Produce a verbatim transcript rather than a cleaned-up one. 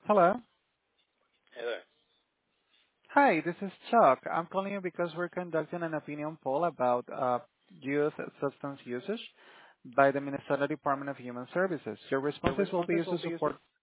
Hello. Hey there. Hi, this is Chuck. I'm calling you because we're conducting an opinion poll about uh, youth substance usage by the Minnesota Department of Human Services. Your Your responses will be responses used will to be used to support